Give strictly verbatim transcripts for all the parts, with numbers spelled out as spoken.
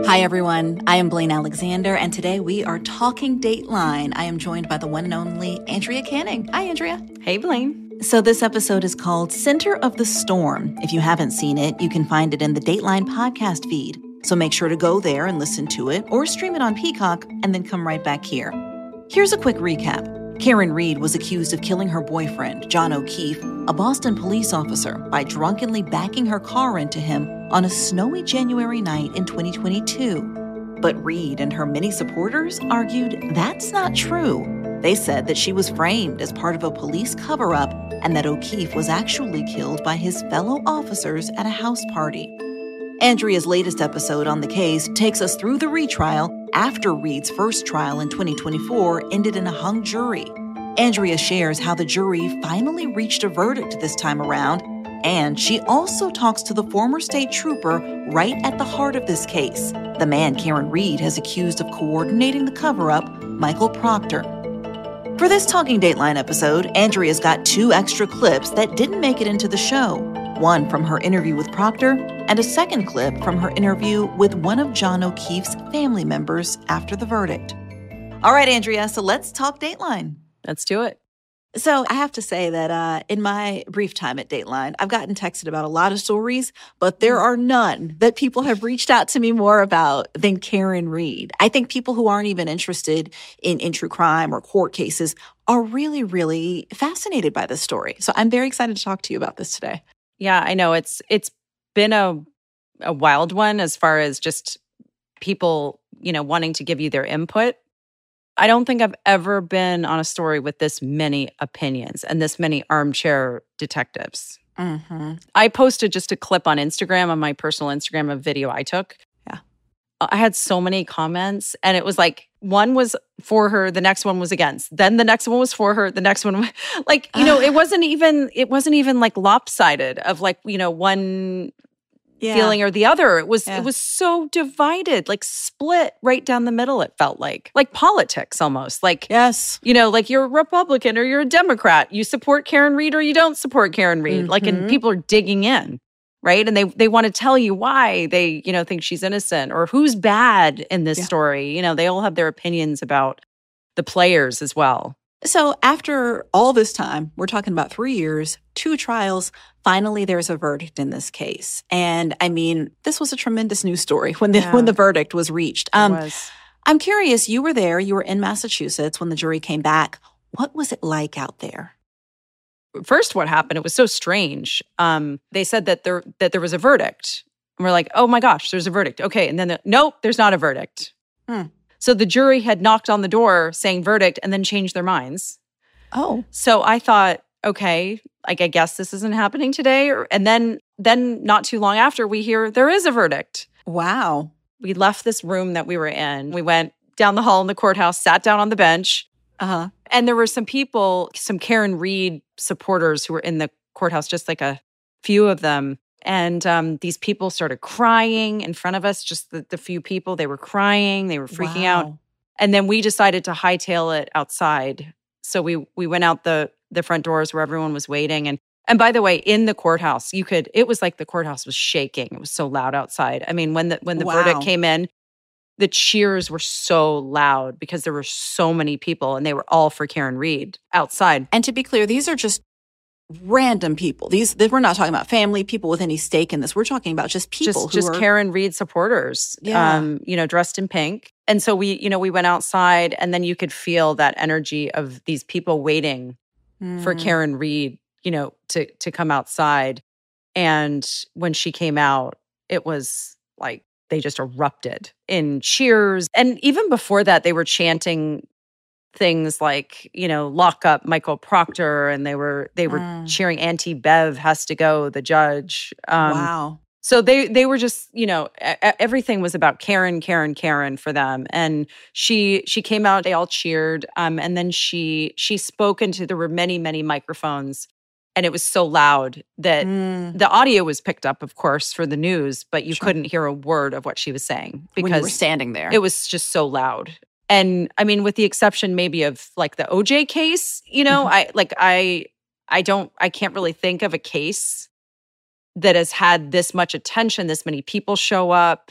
Hi, everyone. I am Blaine Alexander, and today we are talking Dateline. I am joined by the one and only Andrea Canning. Hi, Andrea. Hey, Blaine. So this episode is called Center of the Storm. If you haven't seen it, you can find it in the Dateline podcast feed. So make sure to go there and listen to it, or stream it on Peacock, and then come right back here. Here's a quick recap. Karen Read was accused of killing her boyfriend, John O'Keefe, a Boston police officer, by drunkenly backing her car into him on a snowy January night in twenty twenty-two. But Read and her many supporters argued that's not true. They said that she was framed as part of a police cover-up and that O'Keefe was actually killed by his fellow officers at a house party. Andrea's latest episode on the case takes us through the retrial after Read's first trial in twenty twenty-four ended in a hung jury. Andrea shares how the jury finally reached a verdict this time around, and she also talks to the former state trooper right at the heart of this case, the man Karen Read has accused of coordinating the cover-up, Michael Proctor. For this Talking Dateline episode, Andrea's got two extra clips that didn't make it into the show. One from her interview with Proctor, and a second clip from her interview with one of John O'Keefe's family members after the verdict. All right, Andrea, so let's talk Dateline. Let's do it. So I have to say that uh, in my brief time at Dateline, I've gotten texted about a lot of stories, but there are none that people have reached out to me more about than Karen Read. I think people who aren't even interested in, in true crime or court cases are really, really fascinated by this story. So I'm very excited to talk to you about this today. Yeah, I know. It's it's been a a wild one as far as just people, you know, wanting to give you their input. I don't think I've ever been on a story with this many opinions and this many armchair detectives. Mm-hmm. I posted just a clip on Instagram, on my personal Instagram, of video I took. Yeah. I had so many comments, and it was like, one was for her, the next one was against. Then the next one was for her, the next one, like, you know, it wasn't even, it wasn't even like lopsided of like, you know, one yeah. feeling or the other. It was, yeah. it was so divided, like split right down the middle. It felt like, like politics almost. Like, yes, you know, like you're a Republican or you're a Democrat. You support Karen Read or you don't support Karen Read. Mm-hmm. Like, and people are digging in. Right. And they they want to tell you why they, you know, think she's innocent or who's bad in this yeah. story. You know, they all have their opinions about the players as well. So after all this time, we're talking about three years, two trials, finally there's a verdict in this case. And I mean, this was a tremendous news story when the, yeah. when the verdict was reached. Um, it was. I'm curious, you were there, you were in Massachusetts when the jury came back. What was it like out there? First, what happened, it was so strange. Um, they said that there that there was a verdict. And we're like, oh my gosh, there's a verdict. Okay. And then, the, nope, there's not a verdict. Hmm. So the jury had knocked on the door saying verdict and then changed their minds. Oh. So I thought, okay, like, I guess this isn't happening today. And then, then not too long after, we hear there is a verdict. Wow. We left this room that we were in. We went down the hall in the courthouse, sat down on the bench. Uh-huh. And there were some people, some Karen Read supporters who were in the courthouse, just like a few of them. And um, these people started crying in front of us, just the, the few people. They were crying. They were freaking wow. out. And then we decided to hightail it outside. So we we went out the the front doors where everyone was waiting. And and by the way, in the courthouse, you could, it was like the courthouse was shaking. It was so loud outside. I mean, when the when the wow. verdict came in, the cheers were so loud because there were so many people and they were all for Karen Read outside. And to be clear, these are just random people. These, we're not talking about family, people with any stake in this. We're talking about just people just, who just are Karen Read supporters, yeah. um, you know, dressed in pink. And so we, you know, we went outside and then you could feel that energy of these people waiting mm. for Karen Read, you know, to to come outside. And when she came out, it was like, they just erupted in cheers. And even before that, they were chanting things like, you know, lock up Michael Proctor. And they were they were mm. cheering Auntie Bev has to go, the judge. Um, wow. So they they were just, you know, a- everything was about Karen, Karen, Karen for them. And she she came out, they all cheered. Um, and then she she spoke into, there were many, many microphones. And it was so loud that mm. the audio was picked up, of course, for the news, but you sure. couldn't hear a word of what she was saying because when you were standing there. It was just so loud. And I mean, with the exception maybe of like the O J case, you know, mm-hmm. I like I I don't I can't really think of a case that has had this much attention, this many people show up.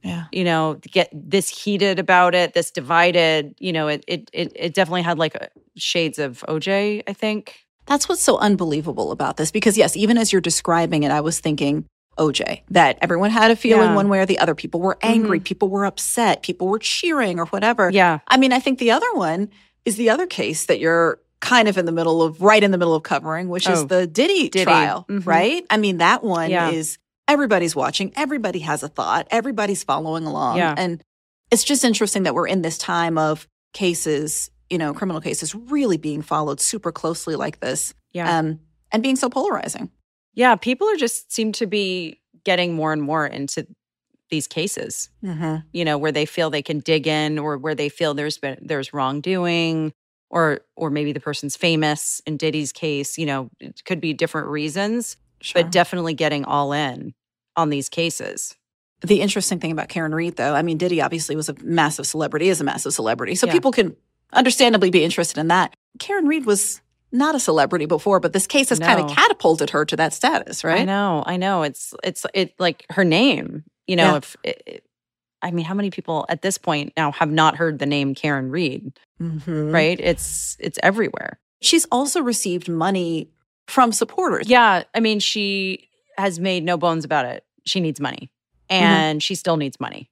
Yeah. You know, get this heated about it, this divided, you know, it it it, it definitely had like a, shades of O J, I think. That's what's so unbelievable about this. Because yes, even as you're describing it, I was thinking O J, that everyone had a feeling yeah. one way or the other. People were angry, mm-hmm. people were upset, people were cheering or whatever. Yeah. I mean, I think the other one is the other case that you're kind of in the middle of, right in the middle of covering, which oh, is the Diddy, Diddy. trial, mm-hmm. right? I mean, that one yeah. is everybody's watching, everybody has a thought, everybody's following along. Yeah. And it's just interesting that we're in this time of cases, you know, criminal cases really being followed super closely like this. Yeah. Um, and being so polarizing. Yeah, people are just seem to be getting more and more into these cases, mm-hmm. you know, where they feel they can dig in, or where they feel there's been there's wrongdoing, or or maybe the person's famous. In Diddy's case, you know, it could be different reasons, sure. but definitely getting all in on these cases. The interesting thing about Karen Read, though, I mean, Diddy obviously was a massive celebrity, is a massive celebrity, so yeah. people can understandably be interested in that. Karen Read was not a celebrity before, but this case has no. kind of catapulted her to that status, right? I know, I know. It's it's it like her name. You know, yeah. if it, it, I mean, how many people at this point now have not heard the name Karen Read? Mm-hmm. Right? It's it's everywhere. She's also received money from supporters. Yeah, I mean, she has made no bones about it. She needs money, and mm-hmm. she still needs money.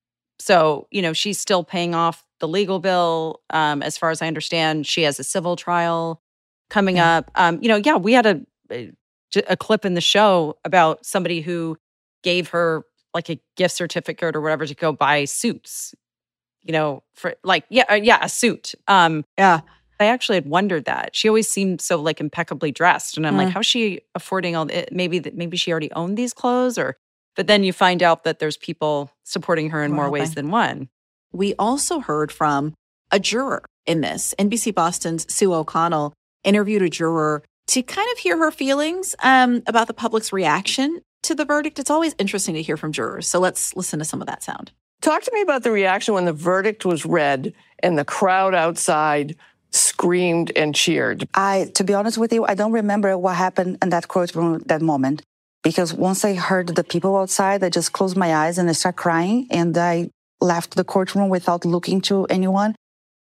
So, you know, she's still paying off the legal bill. Um, as far as I understand, she has a civil trial coming yeah. up. Um, you know, yeah, we had a, a a clip in the show about somebody who gave her like a gift certificate or whatever to go buy suits. You know, for like yeah, yeah, a suit. Um, yeah. I actually had wondered that. She always seemed so like impeccably dressed, and I'm mm. like, how's she affording all? The, maybe that maybe she already owned these clothes, or. But then you find out that there's people supporting her in more ways than one. We also heard from a juror in this. N B C Boston's Sue O'Connell interviewed a juror to kind of hear her feelings um, about the public's reaction to the verdict. It's always interesting to hear from jurors. So let's listen to some of that sound. Talk to me about the reaction when the verdict was read and the crowd outside screamed and cheered. I, to be honest with you, I don't remember what happened in that courtroom at that moment. Because once I heard the people outside, I just closed my eyes and I started crying. And I left the courtroom without looking to anyone.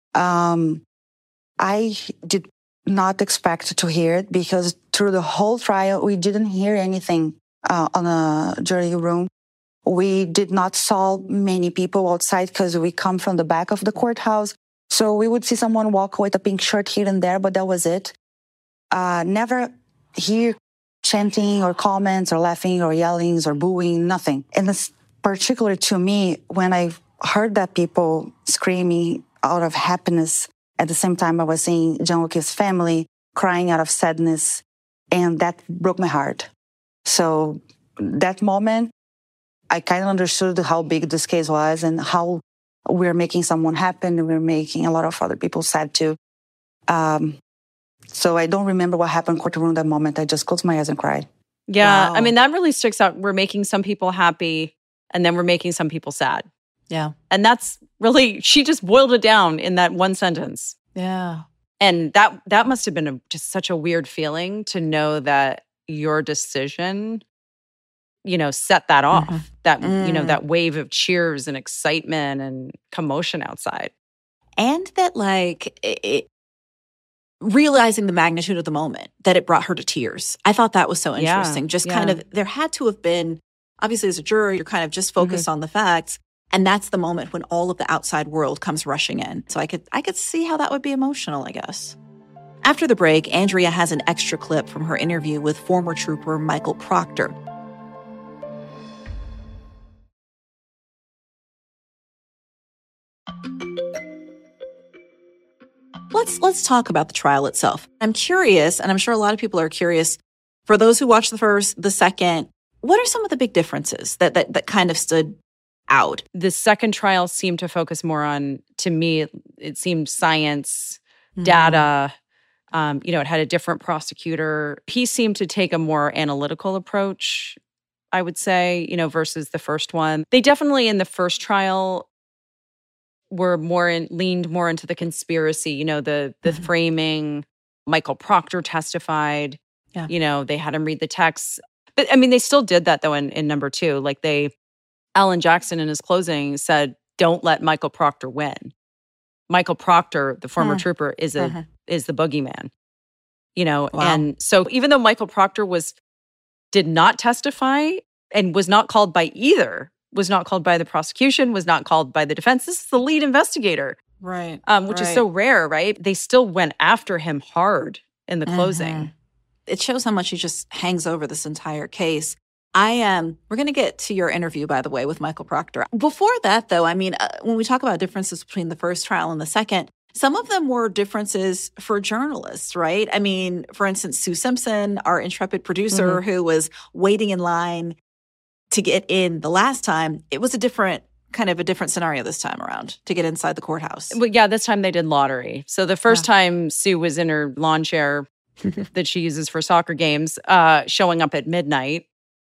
Um, I did not expect to hear it because through the whole trial, we didn't hear anything uh, on a jury room. We did not saw many people outside because we come from the back of the courthouse. So we would see someone walk with a pink shirt here and there, but that was it. Uh, never hear chanting or comments or laughing or yelling or booing, nothing. And it's particular to me when I heard that people screaming out of happiness. At the same time, I was seeing John O'Keefe's family crying out of sadness, and that broke my heart. So that moment, I kind of understood how big this case was and how we're making someone happy and we're making a lot of other people sad too. Um, So I don't remember what happened in the courtroom that moment. I just closed my eyes and cried. Yeah. Wow. I mean, that really sticks out. We're making some people happy and then we're making some people sad. Yeah. And that's really, she just boiled it down in that one sentence. Yeah. And that that must have been a, just such a weird feeling to know that your decision, you know, set that off. Mm-hmm. That, mm. you know, that wave of cheers and excitement and commotion outside. And that like, it, realizing the magnitude of the moment, that it brought her to tears. I thought that was so interesting. Yeah, just yeah. kind of, there had to have been, obviously as a juror, you're kind of just focused mm-hmm. on the facts. And that's the moment when all of the outside world comes rushing in. So I could I could see how that would be emotional, I guess. After the break, Andrea has an extra clip from her interview with former trooper Michael Proctor. Let's let's talk about the trial itself. I'm curious, and I'm sure a lot of people are curious, for those who watched the first, the second, what are some of the big differences that that, that kind of stood out? The second trial seemed to focus more on, to me, it, it seemed science, mm-hmm. data. Um, you know, it had a different prosecutor. He seemed to take a more analytical approach, I would say, you know, versus the first one. They definitely, in the first trial, were more in, leaned more into the conspiracy, you know, the the mm-hmm. framing. Michael Proctor testified. Yeah. You know, they had him read the text. But I mean, they still did that though in, in number two. Like they Alan Jackson in his closing said, don't let Michael Proctor win. Michael Proctor, the former Hmm. trooper, is a Mhm. is the boogeyman. You know, Wow. and so even though Michael Proctor was did not testify and was not called by either, was not called by the prosecution, was not called by the defense. This is the lead investigator, Right. um, which is right. so rare, right? They still went after him hard in the closing. Mhm. It shows how much he just hangs over this entire case. I am, um, we're going to get to your interview, by the way, with Michael Proctor. Before that, though, I mean, uh, when we talk about differences between the first trial and the second, some of them were differences for journalists, right? I mean, for instance, Sue Simpson, our intrepid producer Mm-hmm. who was waiting in line to get in the last time, it was a different kind of a different scenario this time around to get inside the courthouse. Well, yeah, this time they did lottery. So the first time Sue was in her lawn chair that she uses for soccer games, uh, showing up at midnight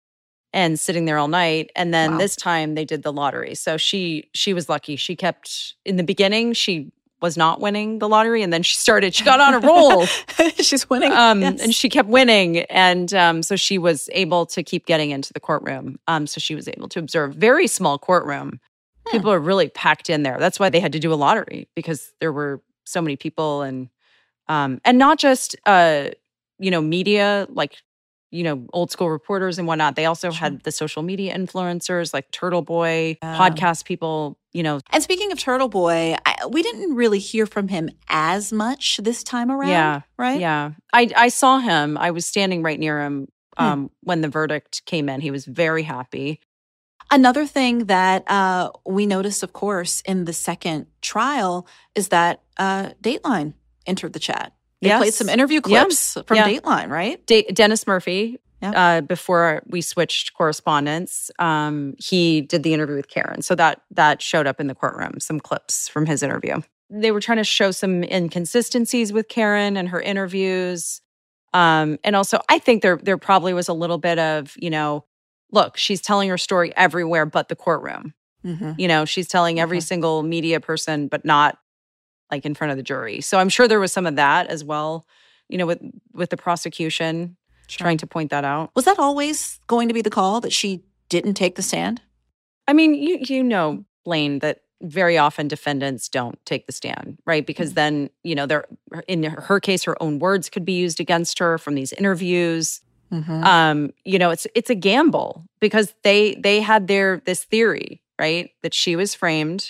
and sitting there all night. And then Wow. this time they did the lottery. So she she was lucky. She kept, in the beginning, she was not winning the lottery. And then she started, she got on a roll. She's winning. Um, Yes. And she kept winning. And um, so she was able to keep getting into the courtroom. Um, so she was able to observe. Very small courtroom. Hmm. People are really packed in there. That's why they had to do a lottery, because there were so many people, and um, and not just uh, you know, media, like, you know, old school reporters and whatnot. They also Sure. had the social media influencers like Turtle Boy, Yeah. podcast people, you know. And speaking of Turtle Boy, I, we didn't really hear from him as much this time around. Yeah, Right? Yeah. I, I saw him. I was standing right near him Hmm. um, when the verdict came in. He was very happy. Another thing that uh, we noticed, of course, in the second trial is that uh, Dateline entered the chat. They Yes. played some interview Yeah. clips from Yeah. Dateline, right? De- Dennis Murphy, Yeah. uh, before we switched correspondence, um, he did the interview with Karen. So that that showed up in the courtroom, some clips from his interview. They were trying to show some inconsistencies with Karen and her interviews. Um, and also, I think there there probably was a little bit of, you know, look, she's telling her story everywhere but the courtroom. Mm-hmm. You know, she's telling every Mhm. single media person, but not like in front of the jury. So I'm sure there was some of that as well, you know, with with the prosecution trying to point that out. Was that always going to be the call, that she didn't take the stand? I mean, you you know, Blaine, that very often defendants don't take the stand, right? Because then, you know, they're in her case, her own words could be used against her from these interviews. Mm-hmm. Um, you know, it's it's a gamble, because they they had their this theory, right, that she was framed,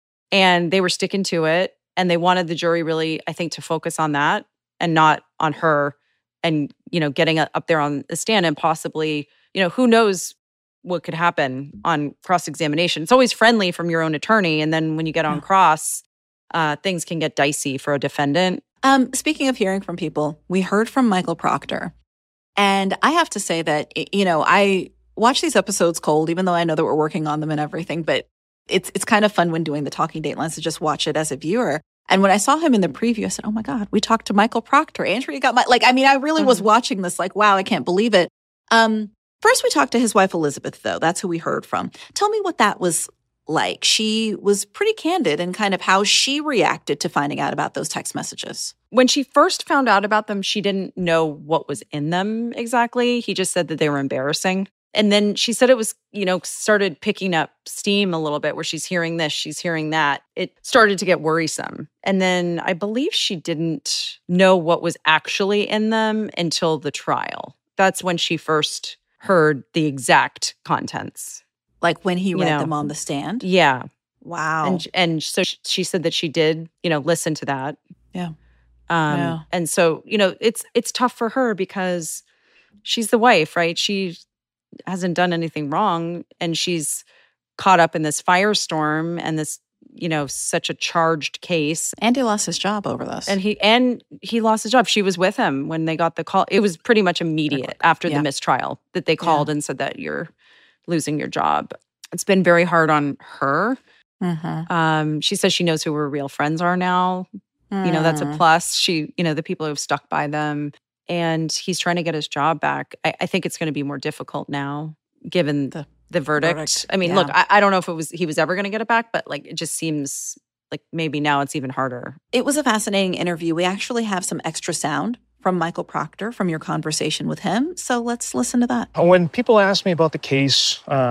and they were sticking to it, and they wanted the jury really, I think, to focus on that and not on her, and, you know, getting up there on the stand and possibly, you know, who knows what could happen on cross-examination. It's always friendly from your own attorney, and then when you get on cross, uh, things can get dicey for a defendant. Um, speaking of hearing from people, we heard from Michael Proctor. And I have to say that, you know, I watch these episodes cold, even though I know that we're working on them and everything. But it's it's kind of fun when doing the Talking Datelines to just watch it as a viewer. And when I saw him in the preview, I said, oh, my God, we talked to Michael Proctor. Andrea got my, like, I mean, I really was watching this like, wow, I can't believe it. Um, first, we talked to his wife, Elizabeth, though. That's who we heard from. Tell me what that was like. She was pretty candid in kind of how she reacted to finding out about those text messages. When she first found out about them, she didn't know what was in them exactly. He just said that they were embarrassing. And then she said it was, you know, started picking up steam a little bit, where she's hearing this, she's hearing that. It started to get worrisome. And then I believe she didn't know what was actually in them until the trial. That's when she first heard the exact contents. Like when he You read know. them on the stand? Yeah. Wow. And and so she, she said that she did, you know, listen to that. Yeah. Um, Yeah. And so, you know, it's it's tough for her, because she's the wife, right? She hasn't done anything wrong, and she's caught up in this firestorm and this, you know, such a charged case. Andy lost his job over this. And he and he lost his job. She was with him when they got the call. It was pretty much immediate after Yeah. the mistrial that they called and said that you're losing your job. It's been very hard on her. mm-hmm. Um, she says she knows who her real friends are now. You know, that's a plus. She, you know, the people who have stuck by them, and he's trying to get his job back. I, I think it's going to be more difficult now, given The the, verdict. verdict, I mean, yeah. look, I, I don't know if it was he was ever going to get it back, but like it just seems like maybe now it's even harder. It was a fascinating interview. We actually have some extra sound from Michael Proctor from your conversation with him. So let's listen to that. When people ask me about the case, um,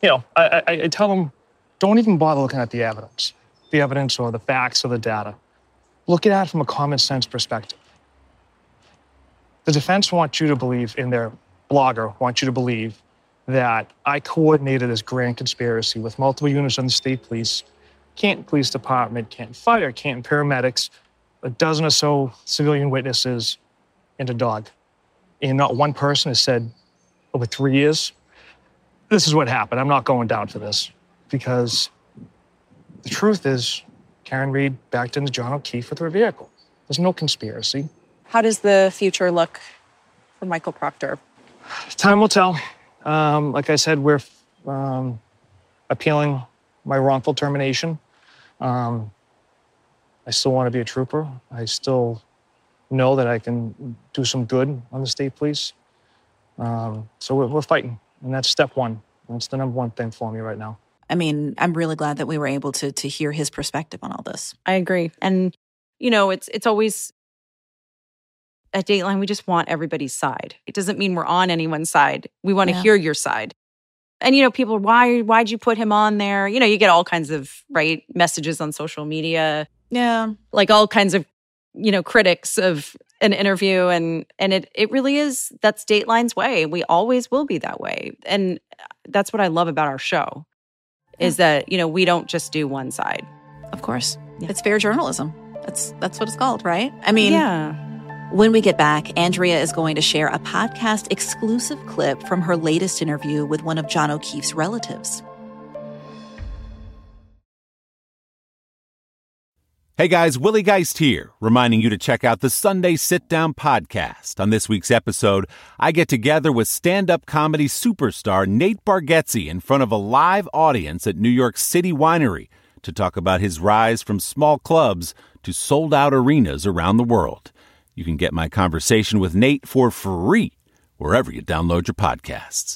you know, I, I, I tell them, don't even bother looking at the evidence, the evidence or the facts or the data. Look at it from a common sense perspective. The defense wants you to believe, in their blogger, wants you to believe that I coordinated this grand conspiracy with multiple units of the state police, Canton Police Department, Canton Fire, Canton paramedics, a dozen or so civilian witnesses, and a dog. And not one person has said, over three years, this is what happened. I'm not going down for this. Because the truth is, Karen Read backed into John O'Keefe with her vehicle. There's no conspiracy. How does the future look for Michael Proctor? Time will tell. Um, like I said, we're um, appealing my wrongful termination. Um, I still want to be a trooper. I still know that I can do some good on the state police. Um, so we're, we're fighting, and that's step one. That's the number one thing for me right now. I mean, I'm really glad that we were able to to hear his perspective on all this. I agree. And, you know, it's it's always, at Dateline, we just want everybody's side. It doesn't mean we're on anyone's side. We want to Yeah. hear your side. And, you know, people, why, why'd you put him on there? You know, you get all kinds of, right, messages on social media, Yeah. like all kinds of, you know, critics of an interview. And and it it really is, that's Dateline's way. We always will be that way. And that's what I love about our show, is that, you know, we don't just do one side. Of course. Yeah. It's fair journalism. That's that's what it's called, right? I mean, Yeah. when we get back, Andrea is going to share a podcast exclusive clip from her latest interview with one of John O'Keefe's relatives. Hey guys, Willie Geist here, reminding you to check out the Sunday Sit Down podcast. On this week's episode, I get together with stand-up comedy superstar Nate Bargatze in front of a live audience at New York City Winery to talk about his rise from small clubs to sold-out arenas around the world. You can get my conversation with Nate for free wherever you download your podcasts.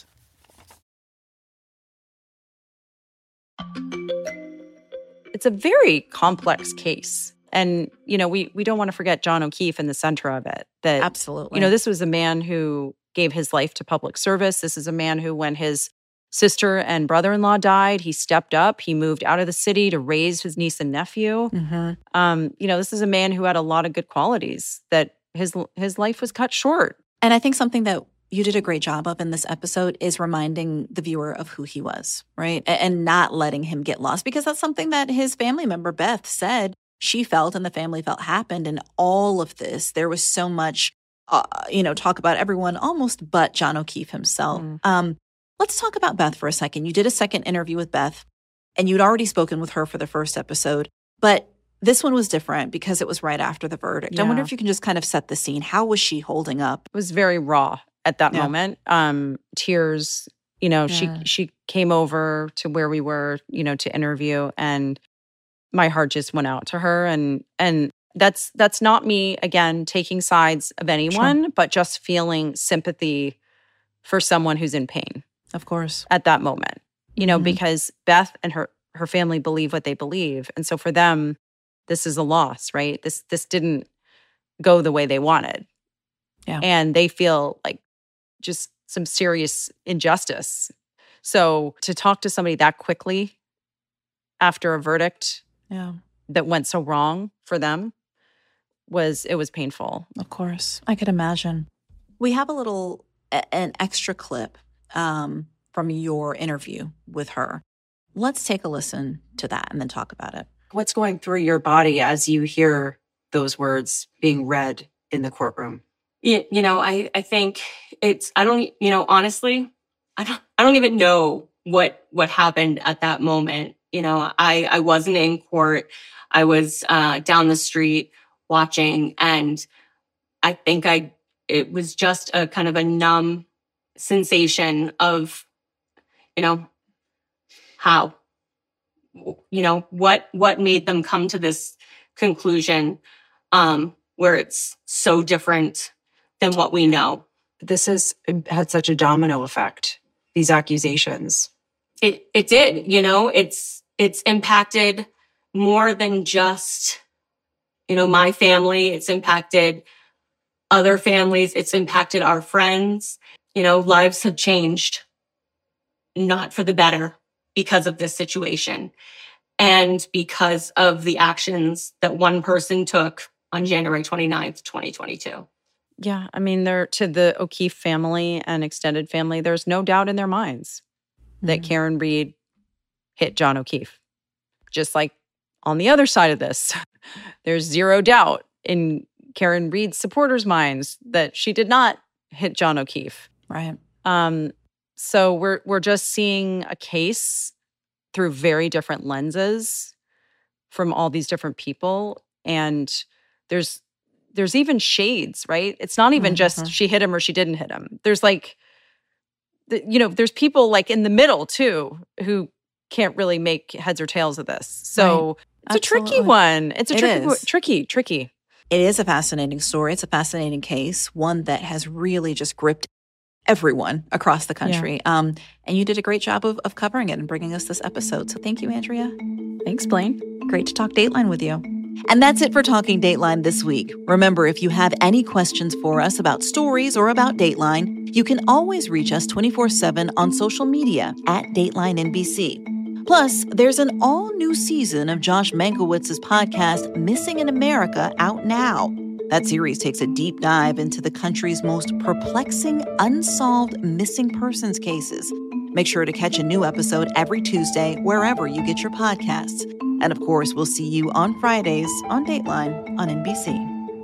It's a very complex case. And, you know, we we don't want to forget John O'Keefe in the center of it. That, Absolutely. you know, this was a man who gave his life to public service. This is a man who, when his sister and brother-in-law died, he stepped up. He moved out of the city to raise his niece and nephew. Mm-hmm. Um, you know, this is a man who had a lot of good qualities, that his his life was cut short. And I think something that you did a great job of in this episode is reminding the viewer of who he was, right? A- And not letting him get lost, because that's something that his family member, Beth, said she felt and the family felt happened. And all of this, there was so much, uh, you know, talk about everyone almost but John O'Keefe himself. Mm. Um, let's talk about Beth for a second. You did a second interview with Beth, and you'd already spoken with her for the first episode, but this one was different because it was right after the verdict. I wonder Yeah. if you can just kind of set the scene. How was she holding up? It was very raw at that Yeah. moment. Um, tears, you know, Yeah. she she came over to where we were, you know, to interview, and my heart just went out to her. And and that's that's not me, again, taking sides of anyone, but just feeling sympathy for someone who's in pain Of course. at that moment. You know, Mhm. because Beth and her her family believe what they believe. And so for them, this is a loss, right? This this didn't go the way they wanted. Yeah. And they feel like just some serious injustice. So to talk to somebody that quickly after a verdict Yeah, that went so wrong for them was, it was painful. of course. I could imagine. We have a little, a- an extra clip um, from your interview with her. Let's take a listen to that and then talk about it. What's going through your body as you hear those words being read in the courtroom? You, you know, I, I think it's, I don't, you know, honestly, I don't, I don't even know what, what happened at that moment. You know, I, I wasn't in court. I was, uh, down the street watching, and I think I, it was just a kind of a numb sensation of, you know, how, you know, what, what made them come to this conclusion, um, where it's so different than what we know. This has had such a domino effect, these accusations. It it did, you know, it's it's impacted more than just, you know, my family. It's impacted other families. It's impacted our friends. You know, lives have changed not for the better because of this situation and because of the actions that one person took on January twenty-ninth, twenty twenty-two. Yeah, I mean, they're to the O'Keefe family and extended family, there's no doubt in their minds mm-hmm. that Karen Read hit John O'Keefe. Just like on the other side of this, there's zero doubt in Karen Read's supporters' minds that she did not hit John O'Keefe. Right. Um, so we're we're just seeing a case through very different lenses from all these different people, and there's there's even shades, right? It's not even mm-hmm. just she hit him or she didn't hit him. There's like, the, you know, there's people like in the middle too who can't really make heads or tails of this. So right. it's Absolutely. a tricky one. It's a it tricky, is. tricky, tricky. It is a fascinating story. It's a fascinating case, one that has really just gripped everyone across the country. Yeah. Um, and you did a great job of, of covering it and bringing us this episode. So thank you, Andrea. Thanks, Blaine. Great to talk Dateline with you. And that's it for Talking Dateline this week. Remember, if you have any questions for us about stories or about Dateline, you can always reach us twenty-four seven on social media at Dateline N B C. Plus, there's an all-new season of Josh Mankiewicz's podcast, Missing in America, out now. That series takes a deep dive into the country's most perplexing, unsolved missing persons cases. Make sure to catch a new episode every Tuesday wherever you get your podcasts. And of course, we'll see you on Fridays on Dateline on N B C.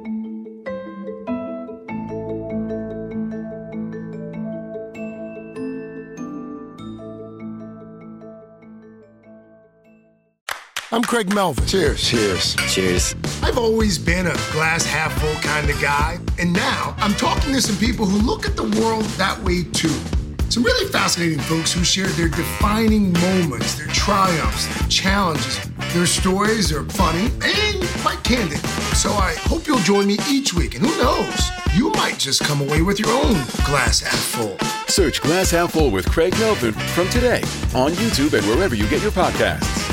I'm Craig Melvin. Cheers. Cheers. Cheers. I've always been a glass half full kind of guy, and now I'm talking to some people who look at the world that way too. Some really fascinating folks who share their defining moments, their triumphs, their challenges. Their stories are funny and quite candid. So I hope you'll join me each week, and who knows, you might just come away with your own glass half full. Search Glass Half Full with Craig Melvin from today on YouTube and wherever you get your podcasts.